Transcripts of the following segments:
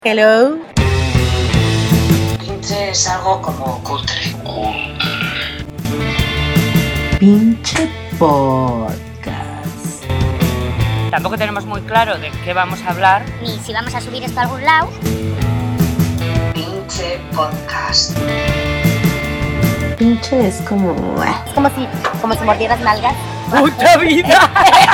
Hello. Pinche es algo como cutre. Pinche podcast. Tampoco tenemos muy claro de qué vamos a hablar. Ni si vamos a subir esto a algún lado. Pinche podcast. Pinche es como... Es como si mordieras nalgas. ¡Puta vida!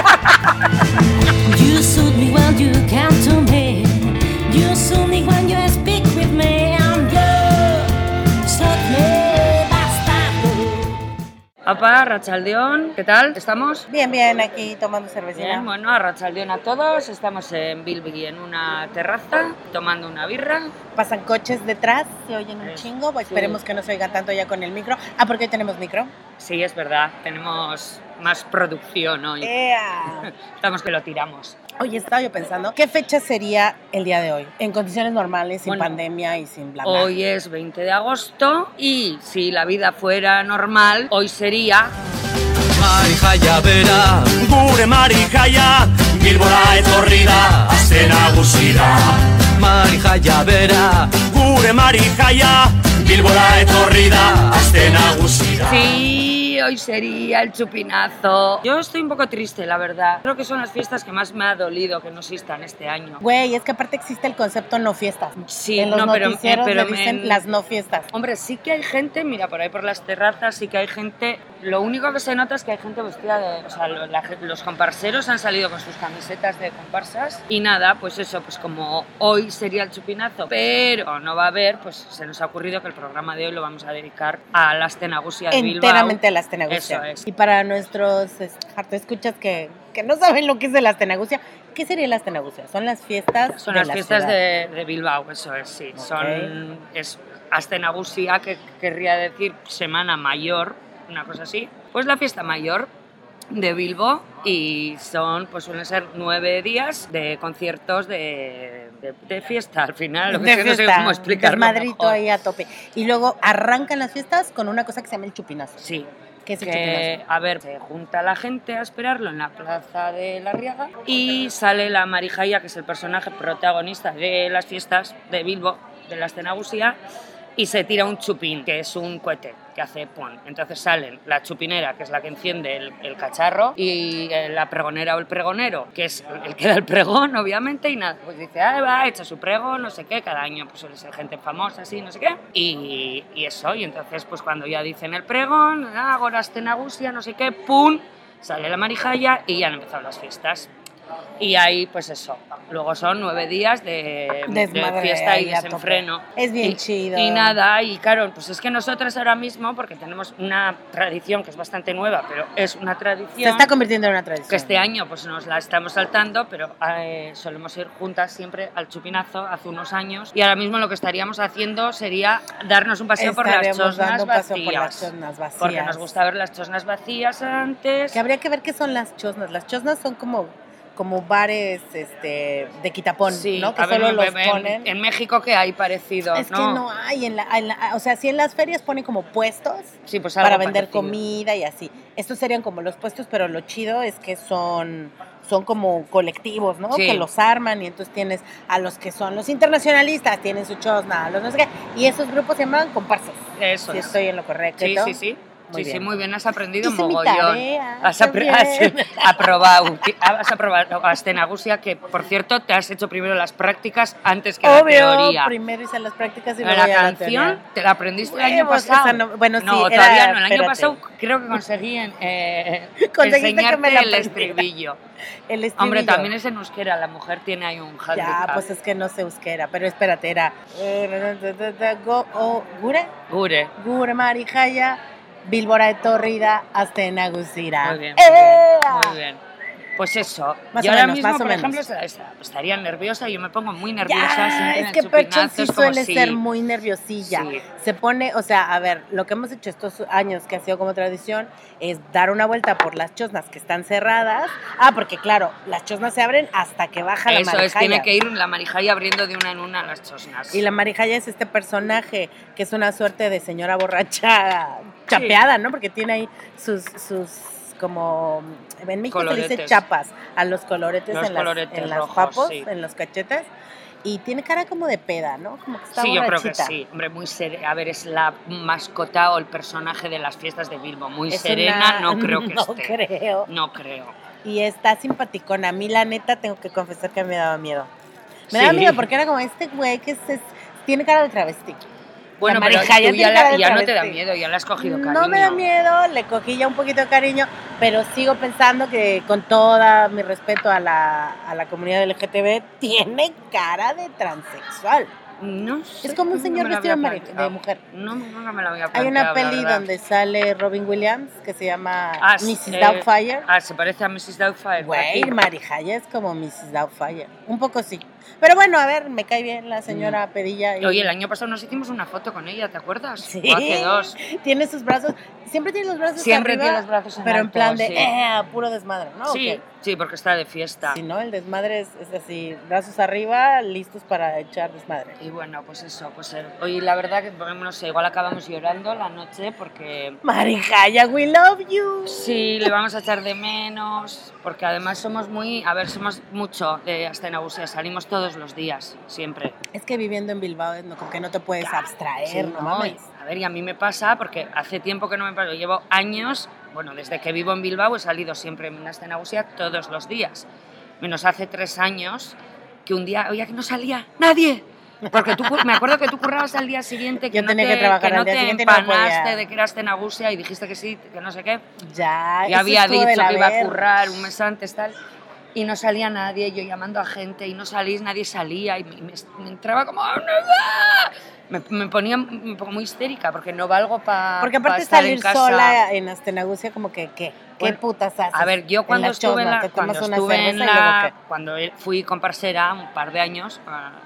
You soothe me when you come to me. You soothe me when you speak with me. And you soothe me, bastardo. Apa, Arratsaldeon, ¿qué tal? ¿Estamos? Bien, aquí tomando cervecita. Bien, bueno, Arratsaldeon a todos. Estamos en Bilby en una terraza, tomando una birra. Pasan coches detrás, se oyen un chingo. Pues sí. Esperemos que no se oigan tanto ya con el micro. Porque hoy tenemos micro. Sí, es verdad, tenemos más producción hoy. ¡Ea! Estamos que lo tiramos. Oye, estaba yo pensando, ¿qué fecha sería el día de hoy? En condiciones normales, sin Bueno, pandemia y sin bla bla. Hoy es 20 de agosto y si la vida fuera normal, hoy sería... Marijaia bera, gure marijaia, Bilbora etorri da, azken nagusira. Marijaia bera, gure marijaia, Bilbora etorri da, azken nagusira. Sí, hoy sería el chupinazo. Yo estoy un poco triste, la verdad. Creo que son las fiestas que más me ha dolido que no existan este año. Güey, es que aparte existe el concepto no fiestas. Sí, en los no, pero noticieros le me- dicen las no fiestas. Hombre, sí que hay gente, mira, por ahí por las terrazas sí que hay gente. Lo único que se nota es que hay gente vestida de... O sea, los comparseros han salido con sus camisetas de comparsas. Y nada, pues eso, pues como hoy sería el chupinazo, pero no va a haber, pues se nos ha ocurrido que el programa de hoy lo vamos a dedicar a la Astenagusia de Bilbao. Enteramente a la Astenagusia. Eso es. Y para nuestros escuchas que no saben lo que es la Astenagusia, ¿qué sería la Astenagusia? Son las fiestas Son de las la fiestas ciudad. de Bilbao, eso es, sí. Ok. Es Astenagusia, que querría decir Semana Mayor, una cosa así. Pues la fiesta mayor de Bilbo y pues suelen ser 9 días de conciertos de fiesta al final, lo que De no sé fiesta, cómo explicarlo desmadrito mejor. ahí a tope. Y luego arrancan las fiestas con una cosa que se llama el chupinazo. Sí. ¿Qué es el Que, chupinazo? a ver, se junta la gente a esperarlo en la plaza de La Riaga y sale la Marijaia, que es el personaje protagonista de las fiestas de Bilbo, de la Astenagusia, y se tira un chupín, que es un cohete que hace ¡pum! Entonces salen la chupinera, que es la que enciende el cacharro, y la pregonera o el pregonero, que es el que da el pregón, obviamente, y nada, pues dice, va, echa su pregón, no sé qué, cada año pues suele ser gente famosa, así, no sé qué, y eso, y entonces pues cuando ya dicen el pregón, ahora Astenagusia, no sé qué, ¡pum!, sale la Marijaia y ya han empezado las fiestas. Y ahí, pues eso, luego son 9 días de Desmadre fiesta y ahí a tope. desenfreno. Es bien Y- chido. Y nada, y claro, pues es que nosotras ahora mismo, porque tenemos una tradición que es bastante nueva, pero es una Se tradición está convirtiendo en una tradición. que este año pues nos la estamos saltando, pero solemos ir juntas siempre al chupinazo hace unos años. Y ahora mismo lo que estaríamos haciendo sería darnos un paseo por las Estaremos chosnas dando un paseo vacías. por las chosnas vacías. Porque nos gusta ver las chosnas vacías antes. Que habría que ver qué son las chosnas. Las chosnas son como bares de quitapón, Sí, ¿no? Que a ver, solo los ponen. en México que hay parecido, Es ¿no? que no hay, o sea, sí en las ferias ponen como puestos Sí, pues algo para vender parecido. comida y así. Estos serían como los puestos, pero lo chido es que son como colectivos, ¿no? Sí. Que los arman y entonces tienes a los que son los internacionalistas, tienen su chosna, a los no sé qué, y esos grupos se llaman comparsas. Eso Si es. estoy en lo correcto. Sí. Muy bien. Muy bien, has aprendido Hice mi mogollón. tarea, Has también. aprobado Astenagusia, que por cierto te has hecho primero las prácticas antes que la teoría. Primero hice las prácticas y Pero luego la ya la canción teoría. te la aprendiste el año Huevos, pasado. esa no- bueno, sí, no, era- todavía no. El año espérate. pasado creo que conseguí Conseguiste que me la enseñarte el aprendiera. estribillo. El estribillo. Hombre, también es en euskera, la mujer tiene ahí un handicap. Ya, pues es que no sé euskera, pero espérate, era Gure. Gure Marijaia, Bilbora etorrida, Astenagusira. Muy bien, ¡Ea! muy bien. Pues eso. Más Yo o ahora menos, mismo, más o por menos. ejemplo, estaría nerviosa. Yo me pongo muy nerviosa. Ya, siempre en es el que Perchon chupinazo, sí es como suele si- ser muy nerviosilla. Sí. Se pone, o sea, a ver, lo que hemos hecho estos años que ha sido como tradición es dar una vuelta por las chosnas que están cerradas. Porque claro, las chosnas se abren hasta que baja la Eso es, Marijaia. tiene que ir la Marijaia abriendo de una en una las chosnas. Y la Marijaia es este personaje que es una suerte de señora borracha chapeada, ¿no? Porque tiene ahí sus como en México se dice Coloretes. chapas a los coloretes Los en coloretes las rojos, papos, sí. en los cachetes. y tiene cara como de peda, ¿no? Como que está Sí, yo creo borrachita. que sí. Hombre, muy serena. A ver, es la mascota o el personaje de las fiestas de Bilbo. Muy Es serena, una- no creo que no esté. creo. No creo. Y está simpaticona. A mí, la neta, tengo que confesar que me daba miedo. Me Sí. daba miedo porque era como este güey que tiene cara de travesti. Bueno, La pero Marijaya tú tiene ya, cara de ya no te da travesti. miedo, ya le has cogido cariño. No me da miedo, le cogí ya un poquito de cariño, pero sigo pensando que con todo mi respeto a la comunidad LGTB, tiene cara de transexual. No sé, Es como un no señor me lo vestido había de planteado. mujer. No, nunca me lo había Hay planteado, una la peli verdad. donde sale Robin Williams que se llama Sí, Mrs. Doubtfire. se parece a Mrs. Doubtfire. Güey, aquí. Marijaya es como Mrs. Doubtfire. Un poco sí. Pero bueno, a ver, me cae bien la señora Pedilla. Oye, el año pasado nos hicimos una foto con ella, ¿te acuerdas? Sí. O hace 2. Tiene sus brazos, siempre tiene los brazos Siempre arriba, tiene los brazos en pero en alto, plan de, sí. puro desmadre, ¿no? Sí, ¿O qué? sí, porque está de fiesta. Si no, el desmadre es así, brazos arriba, listos para echar desmadre. Y bueno, pues eso, oye, la verdad que, no sé, igual acabamos llorando la noche porque Marijaya, we love you. sí, le vamos a echar de menos, porque además somos mucho de Astenagusia, salimos todos los días, siempre. Es que viviendo en Bilbao, como que no te puedes abstraer, Sí, no no, mames. a ver, y a mí me pasa, porque hace tiempo que no me pasa, llevo años, bueno, desde que vivo en Bilbao he salido siempre en Astenagusia todos los días, menos hace 3 años, que un día, oye, que no salía nadie. Porque me acuerdo que tú currabas al día siguiente, que Yo no tenía te, que trabajar que no al día te siguiente y no empanaste podía. de que eras Astenagusia y dijiste que sí, que no sé qué. Ya, Y eso había estuvo de dicho la que iba a verga. currar un mes antes, tal. Y no salía nadie, yo llamando a gente y no salís, nadie salía y me entraba como... Me ponía un poco muy histérica porque no valgo para Porque aparte estar salir en casa. sola en Astenagusia como que, ¿qué? ¿Qué Bueno, putas haces? A ver, yo cuando la estuve chosna, en la... te Cuando tomas una estuve en cerveza y luego la... ¿qué? Cuando fui comparsera un par de años,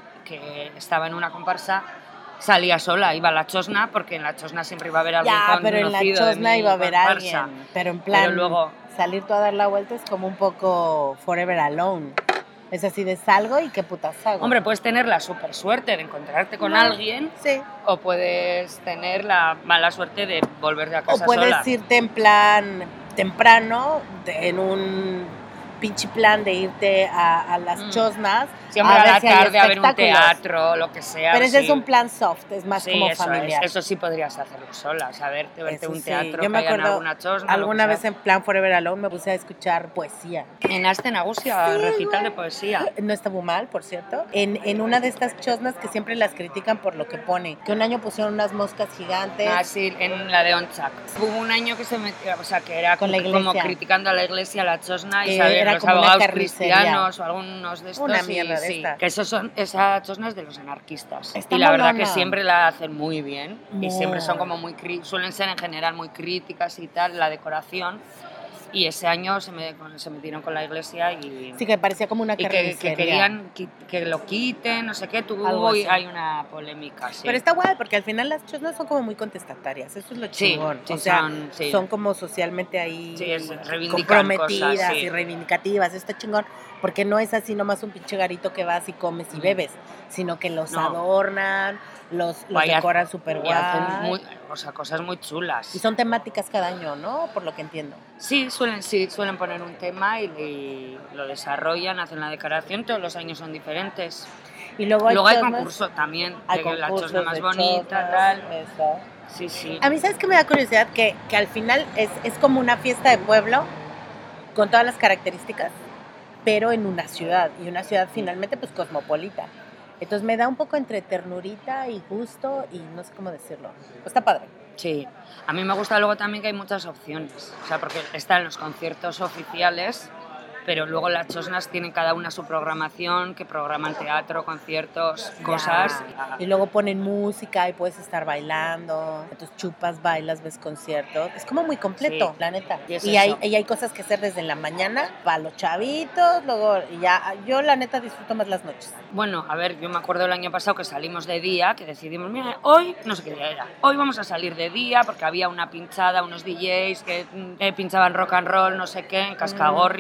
que estaba en una comparsa, salía sola, iba a la chosna, porque en la chosna siempre iba a haber algún Ya, pero en la conocido de chosna mi iba a haber comparsa. alguien. Pero en plan, Pero luego... salir tú a dar la vuelta es como un poco forever alone. Es así de salgo y qué putas hago. Hombre, puedes tener la super suerte de encontrarte con No, alguien Sí. o puedes tener la mala suerte de volver a O casa puedes sola. irte en plan temprano, en un pinche plan de irte a las chosnas. Siempre a ver la si hay tarde a ver un espectáculos. teatro, lo que sea. Pero ese sí. es un plan soft, es más Sí, como eso familiar. Eso sí podrías hacerlo sola, verte Eso un sí. teatro, Yo me que haya en acuerdo alguna chosna. alguna lo que vez en plan Forever Alone me puse a escuchar poesía. sea. En Astenagusia, Sí, recital güey. de poesía. No está muy mal, por cierto. En una de estas chosnas que siempre las critican por lo que pone. Que un año pusieron unas moscas gigantes. Ah, sí, en la de Onchak. Hubo un año que se metió, o sea, que era Con la como iglesia. criticando a la iglesia, a la chosna, Que y saber era los como una abogados carnicería. cristianos o algunos de estos. Una y mierda de sí, esta. que esa chosna es de los anarquistas. Está y la verdad molona. que siempre la hacen muy bien. Muy. Y siempre son como suelen ser en general muy críticas y tal, la decoración. Y ese año se metieron con la iglesia y... Sí, que parecía como una y carnicería. que querían que lo quiten, no sé qué, Algo así. hay una polémica, sí. Pero está guay, porque al final las chosnas son como muy contestatarias. Eso es lo Sí, chingón. sí, o sea, sí. son como socialmente ahí Sí, reivindican comprometidas cosas, sí. y reivindicativas. Está chingón. Porque no es así nomás un pinche garito que vas y comes y bebes, sino que los No. adornan, los Guay, decoran súper y guay. hacen cosas muy chulas. Y son temáticas cada año, ¿no? Por lo que entiendo. Sí, suelen poner un tema y lo desarrollan, hacen la decoración, todos los años son diferentes. Y luego hay, Luego hay chosnas- concurso también, hay de la concursos chosna más de bonita, chosnas, tal. eso. Sí, sí. A mí, ¿sabes qué me da curiosidad? Que al final es como una fiesta de pueblo con todas las características, pero en una ciudad, y una ciudad finalmente pues cosmopolita. Entonces me da un poco entre ternurita y gusto y no sé cómo decirlo. Pues está padre. Sí, a mí me gusta luego también que hay muchas opciones, o sea, porque están los conciertos oficiales, pero luego las chosnas tienen cada una su programación, que programan teatro, conciertos, cosas. Y luego ponen música y puedes estar bailando. Entonces chupas, bailas, ves conciertos. Es como muy completo, Sí. la neta. Y es Y eso. hay cosas que hacer desde la mañana para los chavitos, luego y ya. Yo la neta disfruto más las noches. Bueno, a ver, yo me acuerdo el año pasado que salimos de día, que decidimos, mira, hoy, no sé qué día era, hoy vamos a salir de día porque había una pinchada, unos DJs que pinchaban rock and roll, no sé qué, en Cascagorri, en una de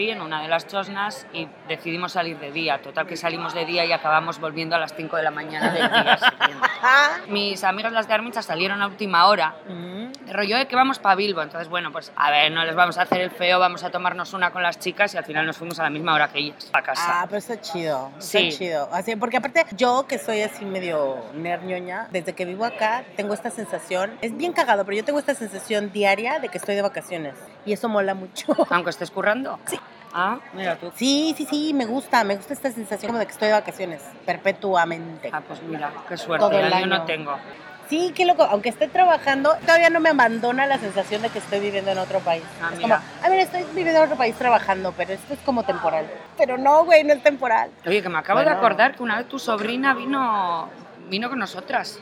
las chosnas y decidimos salir de día. Total que salimos de día y acabamos volviendo a las 5 de la mañana del día siguiente. Mis amigas las de Armincha salieron a última hora. De rollo de que vamos para Bilbo. Entonces, bueno, pues a ver, no les vamos a hacer el feo, vamos a tomarnos una con las chicas y al final nos fuimos a la misma hora que ellas a casa. Ah, pero está chido, Sí. está chido. Así, porque aparte, yo que soy así medio nerñoña, desde que vivo acá, tengo esta sensación, es bien cagado, pero yo tengo esta sensación diaria de que estoy de vacaciones. Y eso mola mucho. Aunque estés currando. Sí. Ah, mira tú. Sí, me gusta esta sensación como de que estoy de vacaciones, perpetuamente. Ah, pues mira, qué suerte, Todo el yo año. no tengo. Sí, qué loco, aunque esté trabajando, todavía no me abandona la sensación de que estoy viviendo en otro país. Ah, es mira. como, a ver, estoy viviendo en otro país trabajando, pero esto es como temporal. Pero no, güey, no es temporal. Oye, que me acabo Bueno. de acordar que una vez tu sobrina vino con nosotras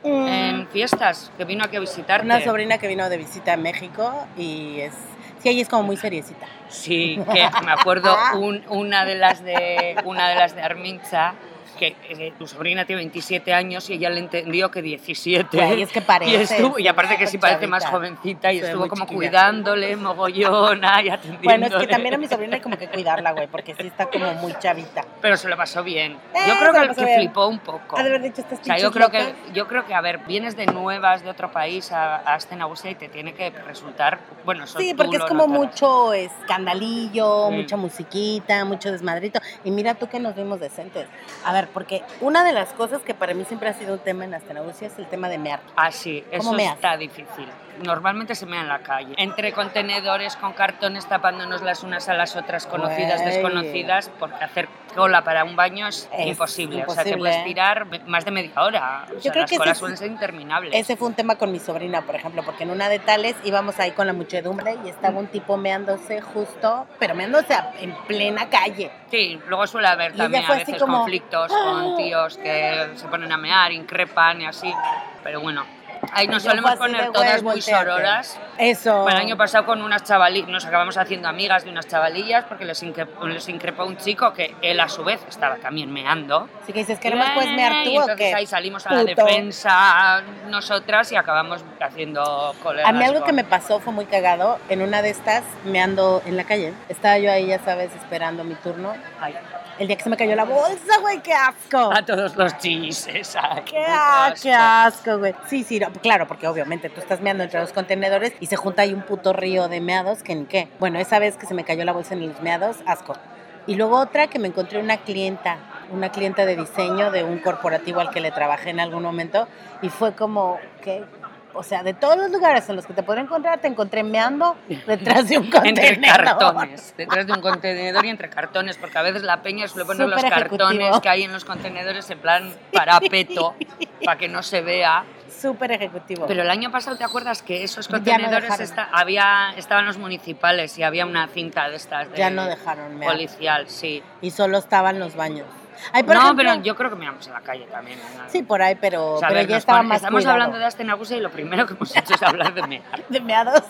en fiestas, que vino aquí a visitarte. Una sobrina que vino de visita a México y sí, ella es como muy seriecita. Sí, que me acuerdo una de las de Armincha, que tu sobrina tiene 27 años y ella le entendió que 17. Güey, es que parece, y aparte que sí parece chavita. más jovencita y Sí, estuvo muy como chiquilla. cuidándole, mogollona y atendiéndole. Bueno, es que también a mi sobrina hay como que cuidarla, güey, porque sí está como muy chavita. Pero se lo pasó bien. Se Yo creo lo que pasó bien. flipó un poco. Ha de haber dicho, estas O sea, pinches yo creo que, a ver, vienes de nuevas de otro país a Astenagusia y te tiene que resultar, bueno, eso Sí, tú porque es lo como notarás. mucho escandalillo, Sí. mucha musiquita, mucho desmadrito. Y mira tú que nos vimos decentes. A ver, porque una de las cosas que para mí siempre ha sido un tema en Astenagusia es el tema de mear. Ah, sí, ¿Cómo eso meas? está difícil. Normalmente se mea en la calle. Entre contenedores, con cartones, tapándonos las unas a las otras, conocidas, Güey. desconocidas, porque hacer cola para un baño es imposible. O sea, te imposible. puedes tirar más de media hora. O sea, creo las que colas ese suelen ser interminables. Ese fue un tema con mi sobrina, por ejemplo, porque en una de tales íbamos ahí con la muchedumbre y estaba un tipo meándose justo, pero meándose en plena calle. Sí, luego suele haber Y también ella fue a así veces como, conflictos con tíos que se ponen a mear, increpan y así. Pero bueno, ahí nos Yo solemos fue así de, poner güey, todas muy voltéate. sororas. Eso. Bueno, el año pasado con unas chavalillas, nos acabamos haciendo amigas de unas chavalillas porque les increpó un chico que él a su vez estaba también meando. Así que dices, ¿qué no más puedes mear tú y o entonces qué? ahí salimos a la Puto. defensa nosotras y acabamos haciendo colegas. A mí algo con- que me pasó fue muy cagado. En una de estas, meando en la calle. Estaba yo ahí, ya sabes, esperando mi turno. Ay, El día que se me cayó la bolsa, güey, qué asco. a todos los chises. Qué asco, güey. Sí, no, claro, porque obviamente tú estás meando entre los contenedores y se junta ahí un puto río de meados que ni qué. Bueno, esa vez que se me cayó la bolsa en los meados, asco. Y luego otra que me encontré una clienta de diseño de un corporativo al que le trabajé en algún momento y fue como que, o sea, de todos los lugares en los que te podría encontrar, te encontré meando detrás de un contenedor. Entre cartones, detrás de un contenedor y entre cartones, porque a veces la peña suele poner los Súper ejecutivo. cartones que hay en los contenedores en plan parapeto, para que no se vea. Súper ejecutivo. Pero el año pasado, ¿te acuerdas que esos Ya no contenedores dejaron. estaban los municipales y había una cinta de estas de Ya no dejaron mear. policial, sí. Y solo estaban los baños. Ay, por No, ejemplo, pero yo creo que miramos en la calle también. ¿no? sí, por ahí, pero, O sea, a pero ver, ya estaba más estamos cuidado. hablando de Astenagusia y lo primero que hemos hecho es hablar de mear. De meados.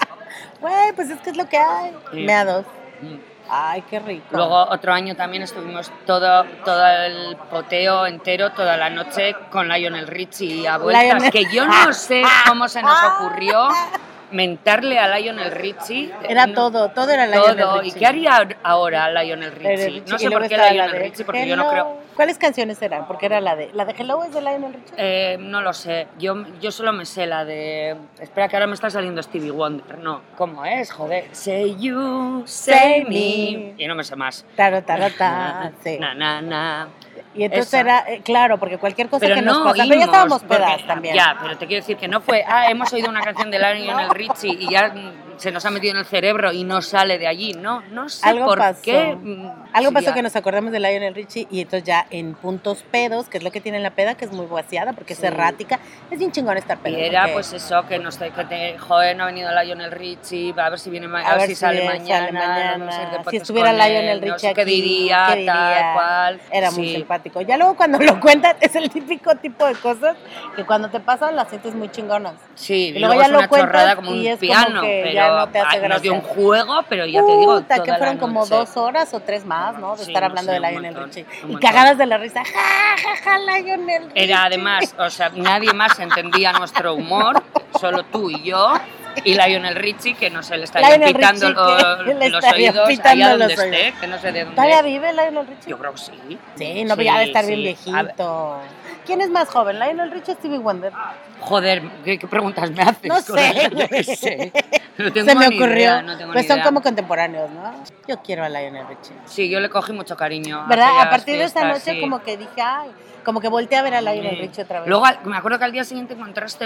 Güey, pues es que es lo que hay. Sí. Meados. Mm. Ay, qué rico. Luego otro año también estuvimos todo el poteo entero, toda la noche con Lionel Richie a vueltas, Lionel- que yo no sé cómo se nos ocurrió mentarle a Lionel Richie. Era No, todo era Lionel todo. Richie. ¿Y qué haría ahora Lionel Richie? No Y sé luego por qué estaba Lionel la de Richie, porque yo no Hello. creo... ¿Cuáles canciones eran? Porque era la de Hello es de Lionel Richie. No lo sé, yo solo me sé la de... Espera que ahora me está saliendo Stevie Wonder, no, ¿cómo es? Joder. Say you, say me... Y no me sé más. Tarota, sí. Na, na, na. Y entonces Esa. era, claro, porque cualquier cosa Pero que no nos pasa, pero ya oímos, estábamos porque- pedas también. Ya, pero te quiero decir que no fue, hemos oído una canción de Lionel Richie y ya se nos ha metido en el cerebro y no sale de allí. No sé Algo por pasó. qué. Algo Sí, pasó ya. que nos acordamos de Lionel Richie y entonces ya en puntos pedos, que es lo que tiene la peda, que es muy vaciada porque Sí. es errática, es bien chingón estar pedo. Y era porque- pues eso, que joder, no ha venido Lionel Richie, a ver si viene a ver si sale mañana, no sé, de Si potes estuviera con él, Lionel no Richie sé qué aquí, diría, ¿qué diría? tal cual. Era muy Sí. simpático. Ya luego cuando lo cuentas es el típico tipo de cosas que cuando te pasan las sientes muy chingonas. Sí, Y y luego luego ya es lo una cuentas chorrada como y un es como piano, que pero ya no te hace nos dio un gracia. juego, pero ya te digo, Puta, toda que la fueron como noche. 2 horas o 3 más, ¿no? De Sí, estar no hablando sé, de un Lionel montón, Richie. un Y montón. cagadas de la risa. Ja, ja, ja, Lionel Richie. Era además, o sea, nadie más entendía nuestro humor, solo tú y yo. Y Lionel Richie, que no se le está Lionel pitando Richie, que le los estaría oídos pitando allá donde los esté, oídos. que no sé de dónde ¿Todavía es. vive Lionel Richie? Yo creo que sí. Sí, no, Sí, ya de estar bien sí. viejito. ¿Quién es más joven, Lionel Richie o Stevie Wonder? Joder, ¿qué preguntas me haces? No sé, Yo qué güey. sé. No tengo Se me ni ocurrió. idea, no tengo Pues ni son idea. como contemporáneos, ¿no? Yo quiero a Lionel Richie. Sí, yo le cogí mucho cariño. ¿Verdad? aquellas A partir de esa fiestas, noche sí. como que dije, ay, como que volteé a ver a Lionel Sí. Richie otra vez. Luego, me acuerdo que al día siguiente encontraste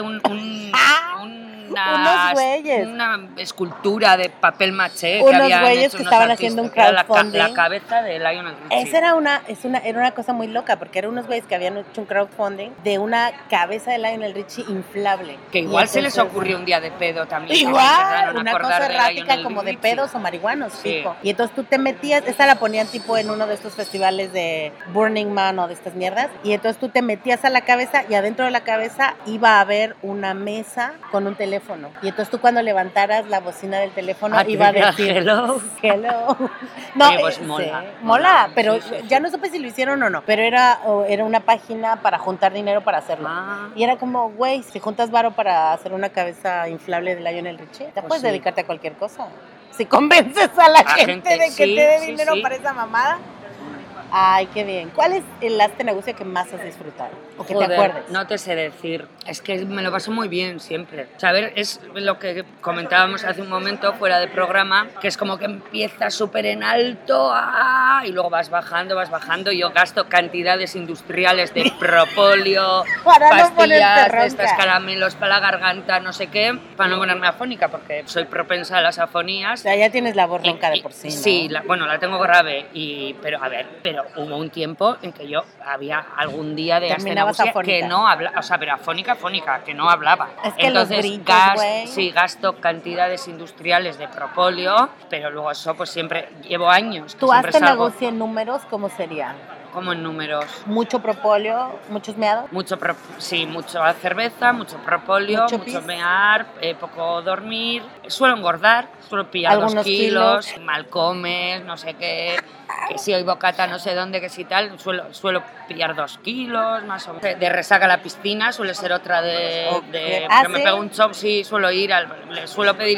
Unos güeyes. una escultura de papel maché Unos que habían güeyes hecho que unos estaban artistas, haciendo un que era crowdfunding. la cabeza de Lionel Richie. Esa era una cosa muy loca, porque eran unos güeyes que habían hecho un crowdfunding de una cabeza de Lionel Richie inflable. Que Y igual se les entonces- ocurrió un día de pedo también. que se Igual, empezaron a una acordar cosa de errática Lionel como de Richie. pedos o marihuanos, Sí. fijo. Y entonces tú te metías, esta la ponían tipo en uno de estos festivales de Burning Man o de estas mierdas, y entonces tú te metías a la cabeza y adentro de la cabeza iba a haber una mesa con un teléfono. Y entonces tú cuando levantaras la bocina del teléfono Ah, iba a te decía, decir hello. Hello. No, Oye, pues sí, mola, mola, pero sí, sí, ya sí. no supe si lo hicieron o no, pero era una página para juntar dinero para hacerlo. Ah. Y era como, güey, si juntas varo para hacer una cabeza inflable de Lionel Richie, ya Pues puedes sí. dedicarte a cualquier cosa. Si convences a la gente de que sí, te dé sí, dinero sí. para esa mamada. Ay, qué bien. ¿Cuál es el lastre negocio que más has disfrutado? O que Joder, te acuerdes. no te sé decir. Es que me lo paso muy bien siempre. O sea, a ver, es lo que comentábamos hace un momento fuera de programa, que es como que empiezas súper en alto y luego vas bajando. Yo gasto cantidades industriales de propóleo, Para no ponerte pastillas, ronca. de estas caramelos para la garganta, no sé qué, para no ponerme afónica, porque soy propensa a las O afonías. sea, ya tienes la voz ronca de por sí, ¿no? Sí, bueno, la tengo grave, pero hubo un tiempo en que yo había algún día de Terminabas astenausia afónica. que no hablaba, o sea, pero afónica, que no hablaba. Es que los Entonces, gritos, güey. gasto cantidades industriales de propóleo, pero luego eso pues siempre, llevo años. que ¿Tu siempre hazte salgo negocio en números cómo sería? como en números. ¿Mucho propóleo? ¿Muchos meados? Mucha cerveza, mucho propóleo, Mucho mucho pis. mear, poco dormir. Suelo engordar, suelo pillar Algunos 2 kilos, mal comes, no sé qué, que si hoy bocata no sé dónde, que si tal, suelo pillar 2 kilos, más o menos. De resaca a la piscina, suele ser otra Ok. porque ¿Ah, me sí? pego un chop, sí, suelo ir, le suelo pedir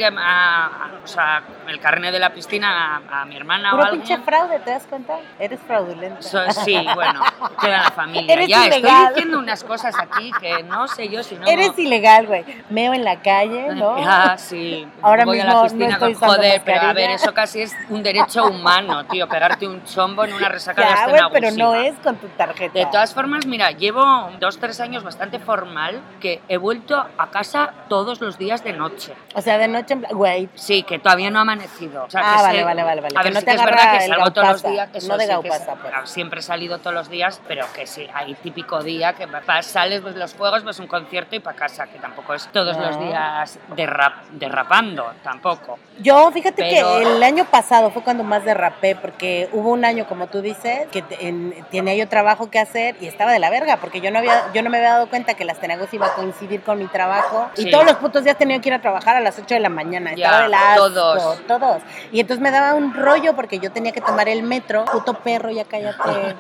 o sea, el carnet de la piscina a mi hermana o Puro alguien. pinche fraude, ¿te das cuenta? Eres fraudulenta. Sí, bueno, queda en la familia. Eres ya, ilegal. estoy diciendo unas cosas aquí que no sé yo si no... Eres ilegal, güey. Meo en la calle, ¿no? Ah, sí. Ahora Voy mismo a la no piscina estoy con... usando Joder, pero a mascarilla. ver, eso casi es un derecho humano, tío, pegarte un chombo en una resaca de Ya, Astana güey, pero no abusiva. es con tu tarjeta. De todas formas, mira, llevo 2-3 años bastante formal que he vuelto a casa todos los días de noche. O sea, de noche, güey. Sí, que todavía no ha amanecido. O sea, Ah, que vale, sé- vale. A Que ver, no sí te que es agarra verdad que el salgo todos los gaupasa, días. Eso no de sí que gaupasa, pues. siempre he salido todos los días, pero que sí, hay típico día que sales, ves los juegos, ves un concierto y para casa, que tampoco es todos los No. días derrapando, tampoco. Yo, fíjate Pero- que el año pasado fue cuando más derrapé, porque hubo un año, como tú dices, que tenía yo trabajo que hacer y estaba de la verga, porque yo no me había dado cuenta que las tenagos iba a coincidir con mi trabajo y Sí. todos los putos días tenía que ir a trabajar a las 8 de la mañana. Ya, Estaba de la asco, todos. todos. Y entonces me daba un rollo porque yo tenía que tomar el metro, puto perro, ya cállate.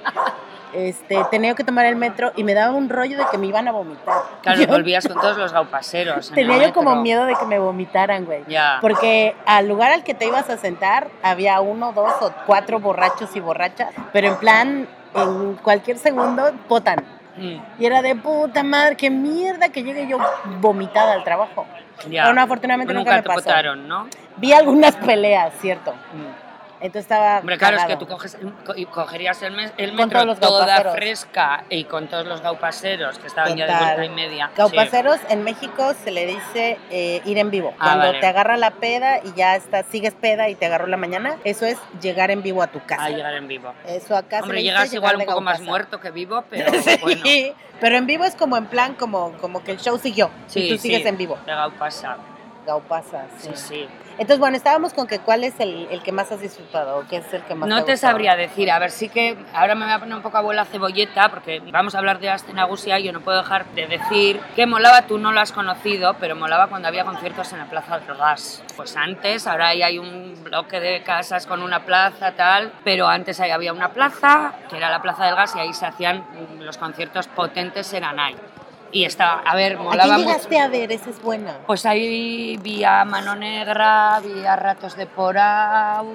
Tenía que tomar el metro y me daba un rollo de que me iban a vomitar. Claro, Yo volvías con todos los gaupaseros. en el tenía yo como metro. miedo de que me vomitaran, güey. Ya. Porque al lugar al que te ibas a sentar había 1, 2 o 4 borrachos y borrachas, pero en plan, en cualquier segundo, potan. Mm, Y era de puta madre, qué mierda que llegue yo vomitada al trabajo. ya. Pero no, afortunadamente nunca me te pasó. votaron, ¿no? Vi algunas peleas, cierto. Mm. Entonces estaba Hombre, claro, es que cagado. tú cogerías el Con metro todos los toda gaupaseros. fresca y con todos los gaupaseros que estaban ya de Total. vuelta y media. Gaupaceros en México se le dice ir en vivo. Cuando vale. te agarra la peda y ya sigues peda y te agarró la mañana, eso es llegar en vivo a tu casa. A llegar en vivo. Eso acá se Hombre, le dice llegas igual un llegar de poco más gaupasa. muerto que vivo, pero bueno. Sí, pero en vivo es como en plan, como que el show siguió y tú sigues sí, en vivo. De gaupasa. Gaupasa, sí. Sí, sí. Entonces, bueno, estábamos con que cuál es el que más has disfrutado o qué es el que más No te gustado. sabría decir, a ver, sí que ahora me voy a poner un poco abuela cebolleta porque vamos a hablar de Astenagusia y yo no puedo dejar de decir que molaba, tú no lo has conocido, pero molaba cuando había conciertos en la Plaza del Gas. Pues antes, ahora ahí hay un bloque de casas con una plaza tal, pero antes ahí había una plaza, que era la Plaza del Gas y ahí se hacían los conciertos potentes, eran ahí. Y estaba, a ver, ¿A molaba quién mucho. llegaste a ver? Esa es buena. Pues ahí vi a Mano Negra, vi a Ratos de Porau,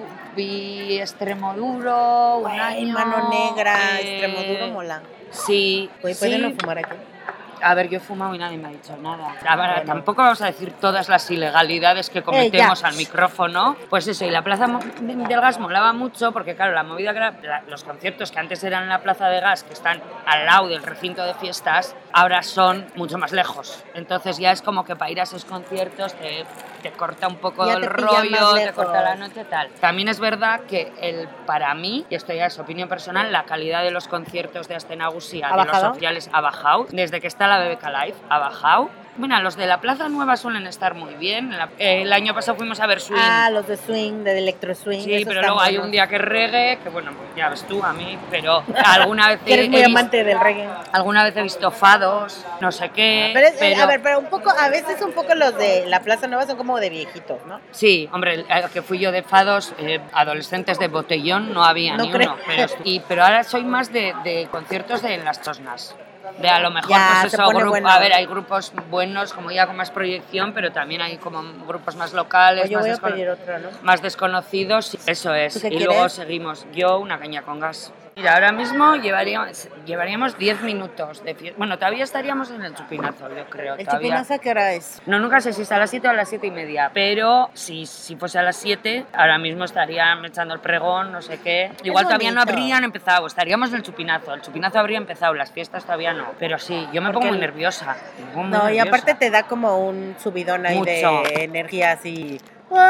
vi Extremoduro, un Güey, año. Mano Negra, Extremoduro mola. Sí. Güey, sí. ¿pueden no fumar aquí? A ver, yo he fumado y nadie me ha dicho nada. A ver, tampoco vamos a decir todas las ilegalidades que cometemos ya. al micrófono. Pues eso, y la Plaza del Gas molaba mucho porque, claro, la movida que era, los conciertos que antes eran en la Plaza de Gas, que están al lado del recinto de fiestas, ahora son mucho más lejos. Entonces ya es como que para ir a esos conciertos te corta un poco Ya el te pilla rollo, más te lejos. corta la noche, tal. También es verdad que para mí, y esto ya es opinión personal, la calidad de los conciertos de Astenagusia, ¿Ha de los bajado? oficiales, ha bajado. Desde que está la BBK Live, ha bajado. Bueno, los de la Plaza Nueva suelen estar muy bien. El año pasado fuimos a ver Swing. Ah, los de swing, de electro swing. Sí, esos pero están luego hay buenos. un día que es reggae, que bueno, ya ves tú, a mí, pero alguna vez Que eres muy amante del reggae. alguna vez he visto fados, no sé qué, Pero, a ver, pero un poco, a veces un poco los de la Plaza Nueva son como de viejitos, ¿no? Sí, hombre, el que fui yo de fados, adolescentes de botellón, no había No ni creo. uno. Pero ahora soy más de conciertos de las chosnas. De a lo mejor, Ya, pues se eso, pone bueno. a ver, hay grupos buenos, como ya con más proyección, pero también hay como grupos más locales, Oye, más, voy a pedir otro, ¿no? más desconocidos. Eso es. ¿Tú qué Y luego quieres? seguimos. Yo, una caña con gas. Mira, ahora mismo llevaríamos 10 minutos de fiesta. Bueno, todavía estaríamos en el chupinazo, yo creo. ¿El todavía. chupinazo a qué hora es? No, nunca sé si es a las 7 o a las 7:30, pero si fuese a las 7, ahora mismo estarían echando el pregón, no sé qué. Igual todavía no bonito. habrían empezado, estaríamos en el chupinazo habría empezado, las fiestas todavía no. Pero sí, yo me pongo muy nerviosa. me pongo muy No, y nerviosa. aparte te da como un subidón ahí Mucho. de energía así.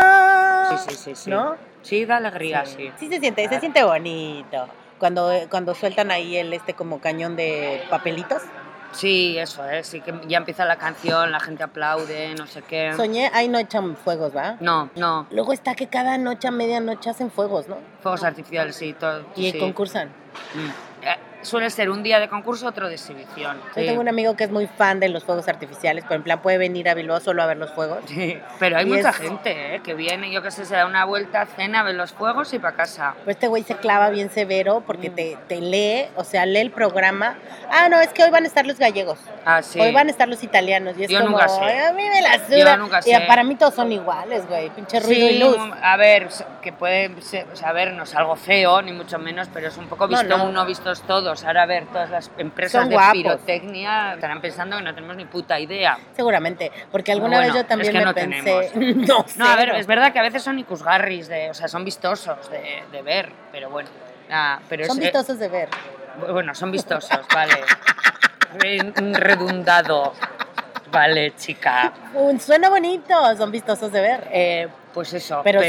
¡Ah! Sí. ¿No? Sí, da alegría, sí. Sí se siente bonito. Cuando sueltan ahí el como cañón de papelitos. Sí, eso es, sí que ya empieza la canción, la gente aplaude, no sé qué. Soñé, ahí no echan fuegos, ¿va? No, Luego está que cada noche a medianoche hacen fuegos, ¿no? fuegos artificiales, sí, todo. Y sí. concursan. Suele ser un día de concurso, otro de exhibición. Yo tengo un amigo que es muy fan de los fuegos artificiales, pero en plan puede venir a Bilbao solo a ver los fuegos. Sí, pero hay Y mucha es- gente que viene, yo que sé, se da una vuelta, cena, ve los fuegos y para casa. Pero este güey se clava bien severo porque te lee, o sea, lee el programa. Ah, no, es que hoy van a estar los gallegos. Ah, sí. Hoy van a estar los italianos. Y es Yo como, nunca sé. "Ay, a mí me la suda". Yo nunca Y sé. para mí todos son iguales, güey. Pinche ruido y Sí, luz. a ver, que puede ser, o sea, a ver, no es algo feo, ni mucho menos, pero es un poco visto No. uno, vistos todos. Ahora, a ver, todas las empresas Son de guapos. pirotecnia estarán pensando que no tenemos ni puta idea. Seguramente, porque alguna Bueno, vez yo también es que me no pensé. tenemos. No sé. No, a ver, es verdad que a veces son icusgarris, o sea, son vistosos de ver, pero bueno. Pero Son es, vistosos de ver. Bueno, son vistosos, vale. Redundado. Vale, chica. Suena bonito, son vistosos de ver. Pues eso, Pero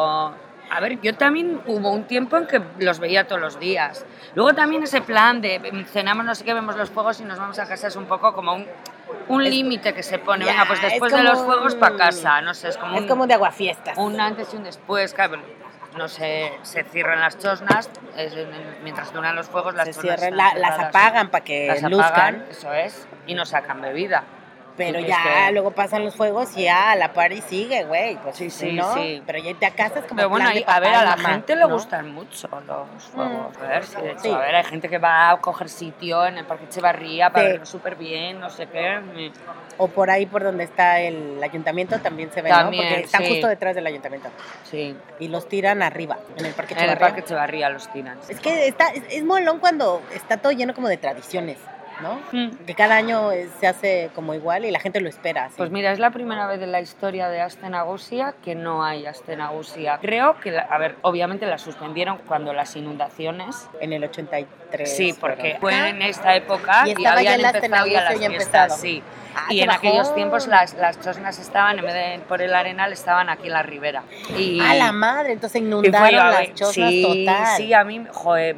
a ver, yo también hubo un tiempo en que los veía todos los días. Luego también ese plan de cenamos, no sé qué, vemos los fuegos y nos vamos a casa es un poco como un límite que se pone. Ya, Venga, pues es después de como los fuegos para casa, no sé, es como Es como de aguafiestas. un antes y un después, claro, no sé, se cierran las chosnas, mientras duran los fuegos las Se chosnas cierran, están las cerradas. apagan para que Las luzcan. apagan, eso es, y no sacan bebida. Pero Sí, ya es que- luego pasan los fuegos y ya la party sigue, güey. Pues Sí, sí, ¿no? sí. Pero ya te casas como Pero bueno, plan de a ver, papá a y la mamá, gente le ¿no? gustan mucho los fuegos. A ver, sí, de hecho, Sí. a ver, hay gente que va a coger sitio en el Parque Echevarría para Sí. verlo súper bien, no sé qué. O por ahí por donde está el ayuntamiento también se ve, También, ¿no? Porque están sí. justo detrás del ayuntamiento. Sí, Y los tiran arriba, en el Parque en el Echevarría. Parque Echevarría los tiran. Es que es molón cuando está todo lleno como de tradiciones, ¿no? Que cada año se hace como igual y la gente lo espera. así. Pues mira, es la primera vez en la historia de Astenagusia que no hay Astenagusia. Creo que, a ver, obviamente la suspendieron cuando las inundaciones. En el 83. Sí, porque fueron. fue en esta época Y y, estaba ya habían en la empezado ya las Astenagusia y fiestas, empezado. sí. Ah, Y qué en aquellos bajón. tiempos las chosnas estaban, en vez de por el Arenal, estaban aquí en la Ribera. Y, ¡A la madre! Entonces y inundaron fue, a las ver, chozas sí, total. Sí, a mí, joder,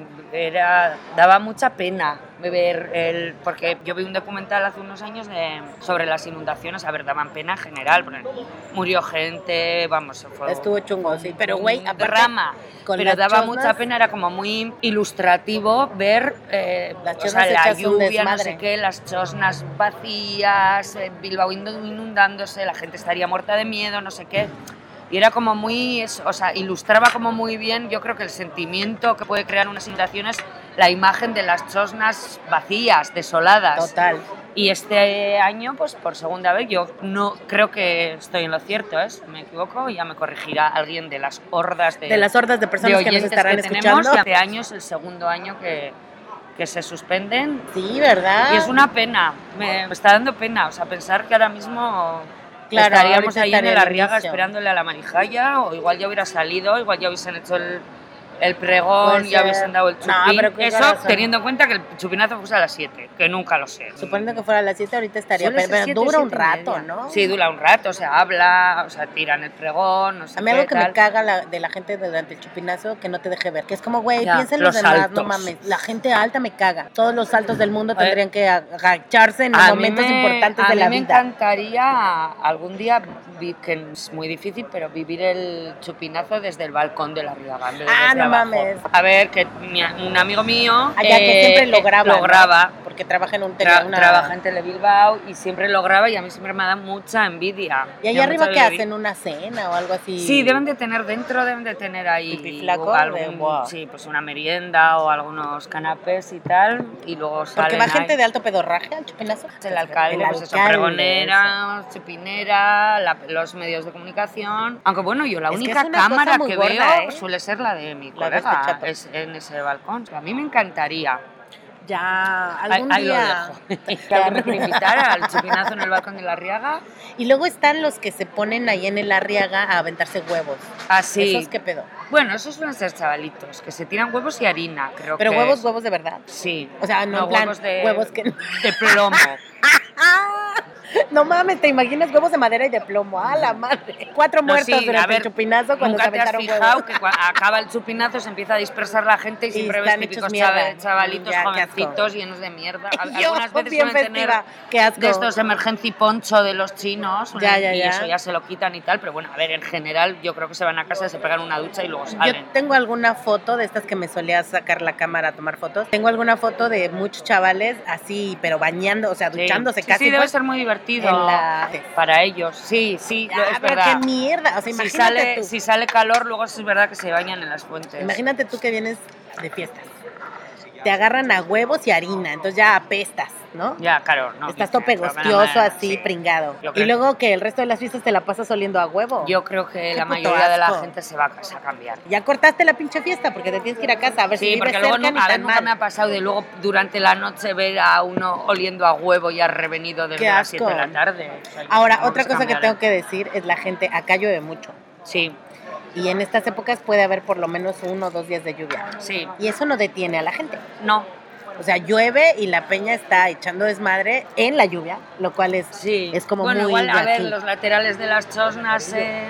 daba mucha pena ver porque yo vi un documental hace unos años sobre las inundaciones, a ver, daban pena en general, porque murió gente, vamos, fue Estuvo chungo, sí. Pero, güey, un aparte, drama, con pero las daba choznas- mucha pena, era como muy ilustrativo ver Las o choznas sea, la hechas un lluvia, no desmadre. sé qué, las chosnas vacías, Bilbao inundándose, la gente estaría muerta de miedo, no sé qué. Y era como muy, o sea, ilustraba como muy bien, yo creo que el sentimiento que puede crear unas inundaciones, la imagen de las chosnas vacías, desoladas. Total. Y este año, pues por segunda vez, yo no creo que estoy en lo cierto, ¿eh? Si me equivoco, ya me corregirá alguien de las hordas de personas que nos estarán escuchando. Este año es el segundo año que se suspenden. Sí, ¿verdad? Y es una pena, me está dando pena, o sea, pensar que ahora mismo Claro, estaríamos ahorita ahí en estaría el el Arriaga inicio. esperándole a la Marijaya, o igual ya hubiera salido, igual ya hubiesen hecho el pregón, Puede ya ser. hubiesen dado el No, chupín. pero qué Eso corazón. teniendo en cuenta que el chupinazo fuese a las 7, que nunca lo sé. Suponiendo que fuera a las 7, ahorita estaría. Suele ser Pero 7, dura un 7:30. rato, ¿no? Sí, dura un rato, o sea, habla, o sea, tiran el pregón, no sé A mí qué, algo que me tal. caga de la gente durante el chupinazo, que no te deje ver. Que es como, güey, Ya, piensa en los los demás, altos. no mames. La gente alta me caga. Todos los altos del mundo A ver. tendrían que agacharse en A mí momentos me- importantes de la A mí me vida. encantaría algún día, que es muy difícil, pero vivir el chupinazo desde el balcón de la Arriaga. En vez de Ah, desde no abajo. mames. A ver, que un amigo mío Allá que siempre lo graba. lo graba. ¿no? Porque trabaja en un Trabaja en Telebilbao y siempre lo graba y a mí siempre me da mucha envidia. ¿Y allá Me da arriba mucha qué envidia. hacen? ¿Una cena o algo así? Sí, deben de tener ahí Pipiflaco de wow. sí, pues una merienda o algunos canapés y tal, y luego salen Porque va ahí. gente de alto pedorraje al chupinazo. El alcalde, El pues eso, alcalde, pregonera, chupinera, los medios de comunicación. Aunque bueno, yo la Es que única es una cámara cosa muy que gorda, veo ¿eh? suele ser la de mi La de este colega, chato. es en ese balcón. A mí me encantaría. Ya, Ahí, algún ahí lo día. dejo. Que alguien me quiere invitar al chupinazo en el balcón de la Arriaga. Y luego están los que se ponen ahí en el Arriaga a aventarse huevos. Así. ¿Esos qué pedo? Bueno, esos suelen ser chavalitos, que se tiran huevos y harina, creo Pero que huevos, es. huevos de verdad. Sí. O sea, no en plan, huevos de, huevos que- de plomo. No mames, ¿te imaginas huevos de madera y de plomo? ¡Ah, la madre! 4 No, muertos sí, a durante ver, el chupinazo cuando se ¿nunca te has aventaron fijado huevos. que acaba el chupinazo, se empieza a dispersar la gente y siempre ves están típicos hechos mierda? chavalitos Ya, qué asco. jovencitos llenos de mierda? Yo, Algunas veces bien suelen tener festiva. Qué asco. de estos emergency poncho de los chinos Ya, y ya. eso ya se lo quitan y tal, pero bueno, a ver, en general yo creo que se van a casa, se pegan una ducha y luego Yo salen. tengo alguna foto de estas que me solía sacar la cámara a tomar fotos. Tengo alguna foto de muchos chavales así, pero bañando, o sea, Sí. duchándose Sí, casi. sí, debe pues, ser muy divertido en la- para ellos. Sí, sí, Ah, es pero verdad. qué mierda. O sea, Si imagínate tú. si sale calor, luego es verdad que se bañan en las fuentes. Imagínate tú que vienes de fiestas. Te agarran a huevos y harina, entonces ya apestas, ¿no? Ya, claro, no. Estás todo pegostioso así, pringado. Yo Y creo- luego que el resto de las fiestas te la pasas oliendo a huevo. Yo creo que Qué la puto mayoría de la asco. gente se va a casa a cambiar. Ya cortaste la pinche fiesta porque te tienes que ir a casa a ver si Sí, vives porque luego cerca ni a ver, tan nunca mal. me ha pasado de luego durante la noche ver a uno oliendo a huevo y ha revenido desde Qué las 7 de asco. la tarde. O sea, Ahora, tengo otra cosa que cambiar, tengo que decir es la gente, acá llueve mucho. Sí, Y en estas épocas puede haber por lo menos 1 o 2 días de lluvia. sí, Y eso no detiene a la gente. no, O sea, llueve y la peña está echando desmadre en la lluvia, lo cual es, sí. es como bueno, muy igual, de a ver, aquí. los laterales de las chosnas...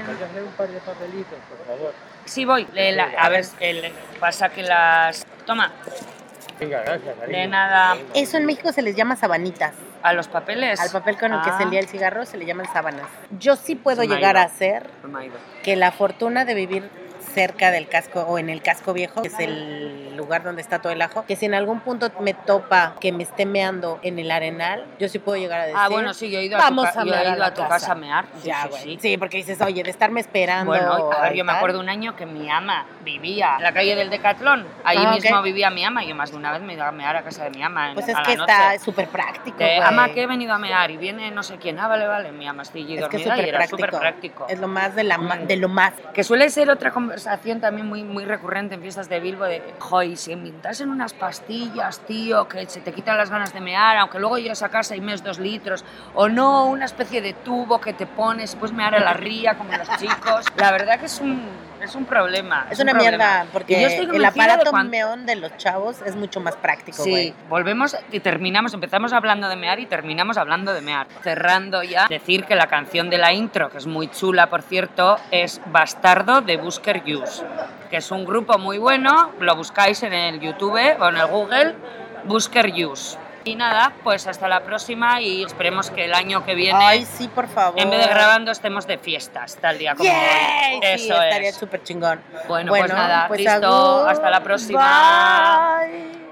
Sí, voy. A ver, pasa que las... Toma. De nada, Eso en México se les llama sabanitas. a los papeles. Al papel con el que Ah, se lía el cigarro se le llaman sábanas. Yo sí puedo Se me ha llegar ido. a hacer se me ha ido. que la fortuna de vivir cerca del casco o en el casco viejo, que es el lugar donde está todo el ajo, que si en algún punto me topa que me esté meando en el arenal, yo sí puedo llegar a decir, Ah, bueno, sí, yo he ido vamos a tu, a yo mear he a ido la a tu casa. casa a mear. Sí, Ya, sí, güey. sí. Sí, porque dices, oye, de estarme esperando. Bueno, a ver, yo me tal. acuerdo un año que mi ama vivía en la calle del Decatlón. Ahí Ah, mismo ok. vivía mi ama. Yo más de una vez me he ido a mear a casa de mi ama. Pues a es la que noche. está súper práctico, güey. Ama, que he venido a mear y viene no sé quién. Ah, vale, vale. Mi ama estoy allí Es que es dormida y súper era súper práctico. práctico. Es lo más de lo más. Que suele ser otra conversación también muy recurrente en fiestas de Bilbo de, joder, si inventasen unas pastillas, tío, que se te quitan las ganas de mear, aunque luego llegas a casa y mees 2 litros, o no, una especie de tubo que te pones y puedes mear a la ría como los chicos. La verdad que es un problema. Es una un problema. mierda, Y porque yo estoy el convencida de aparato cuan- meón de los chavos es mucho más práctico, Sí, güey. volvemos y terminamos, empezamos hablando de mear y terminamos hablando de mear. Cerrando ya, decir que la canción de la intro, que es muy chula, por cierto, es Bastardo de Busker Yus, que es un grupo muy bueno, lo buscáis en el YouTube o en el Google, Busker Yus. Y nada, pues hasta la próxima y esperemos que el año que viene, Ay, sí, por favor. en vez de grabando, estemos de fiestas, tal día como ¡Yay! hoy. Sí, Eso estaría es. súper chingón. Bueno, pues nada, listo, agur. hasta la próxima. Bye.